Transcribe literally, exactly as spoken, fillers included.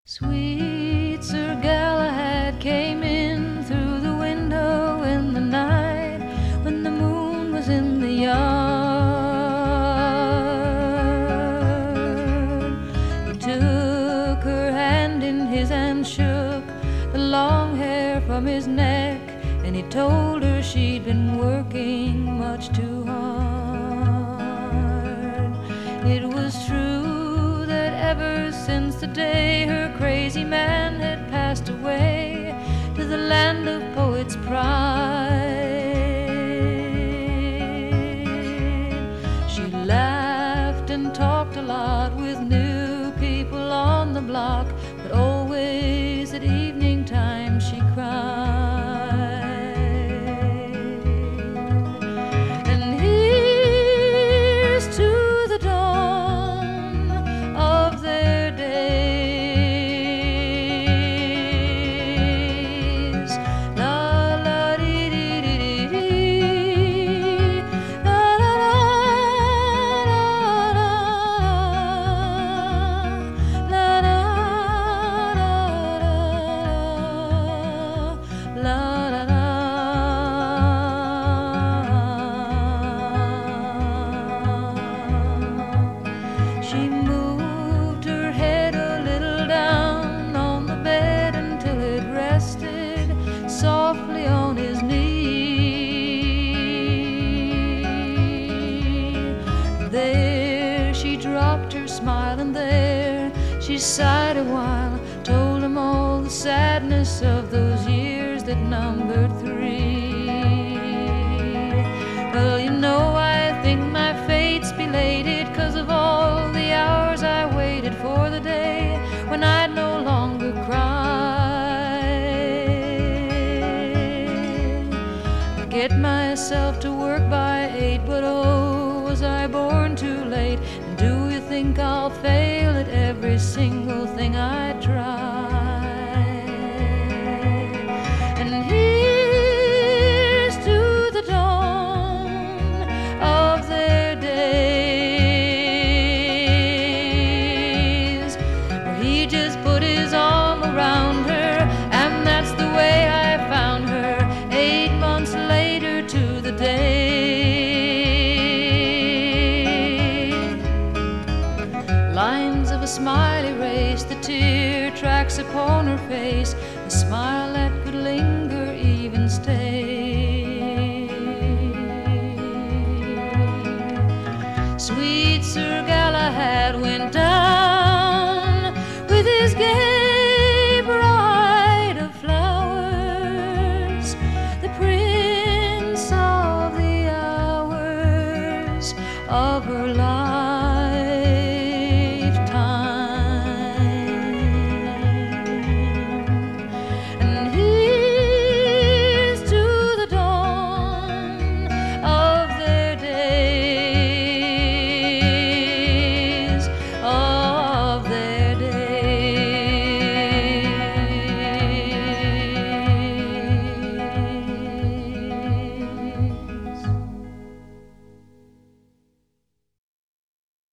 Sweet Sir Galahad came in through the window in the night when the moon was in the yard. He took her hand in his and shook the long hair from his neck, and he told her she'd been working much too hard. It was true that ever since the day her crazy man had passed away to the land of poets' pride, she laughed and talked a lot with new people on the block, but always at evening time she cried. And here's to the dawn of their days. La la dee dee dee dee, la la la la la la la la la. She moved her head a little down on the bed until it rested softly on his knee. There she dropped her smile, and there she sighed a while, told him all the sadness of those years that numbered three. Well, you know, I think my fate's belated 'cause of all the hours I waited for the day when I'd no longer cry. I get myself to work by eight, but oh, was I born too late? And do you think I'll fail at every single thing I try? And here's to the dawn of their days, where he just put his arm around her, and that's the way I found her eight months later to the day. Lines of a smile erased the tear tracks upon her face, the smile that could linger, even stay. Sweet Sir Galahad went down with his gay bride of flowers, the prince of the hours of her life.